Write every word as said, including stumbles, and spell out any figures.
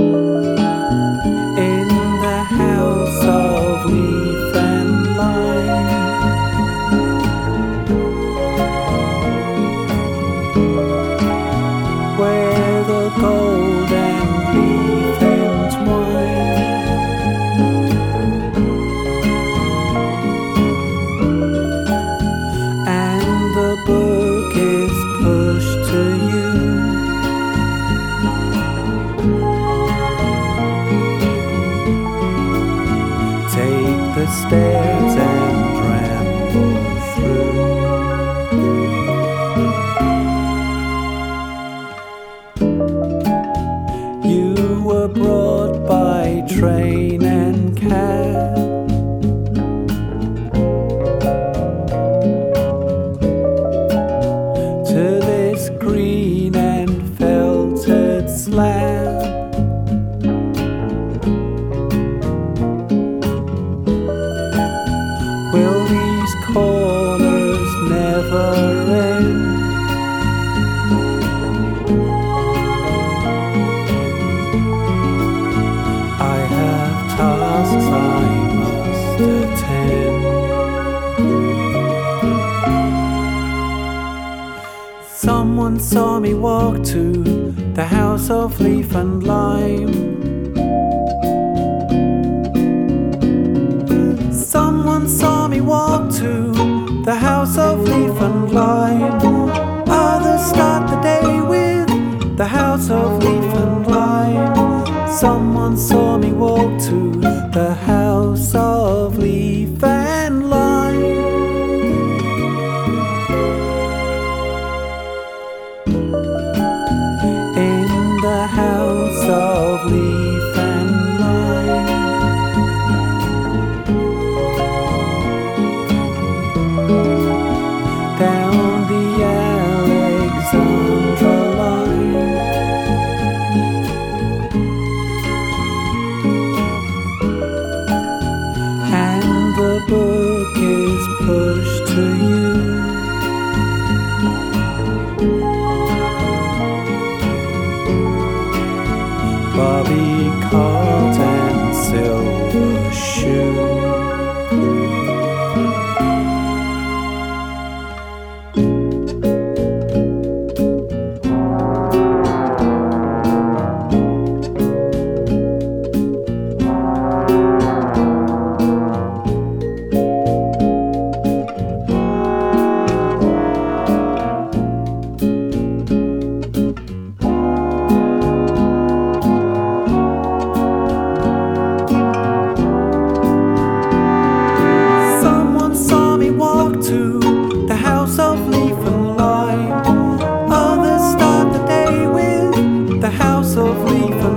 In the house of leaf and lime, where the gold and leaf entwine, and the book is pushed to you. Take the stairs and ramble through. You were brought by train and cab, to this green and felted slab. Will these corners never end? I have tasks I must attend. Someone saw me walk to the house of leaf and lime. Someone saw me walk to the house of leaf and lime. Others start the day with the house of leaf and lime. Someone saw me walk to the house of leaf and lime. In the house of leaf and lime, down the Alexandra line, and the book is pushed to you. Bobby Cart and Silver Shoe. To the house of leaf and lime. Others start the day with the house of leaf and lime.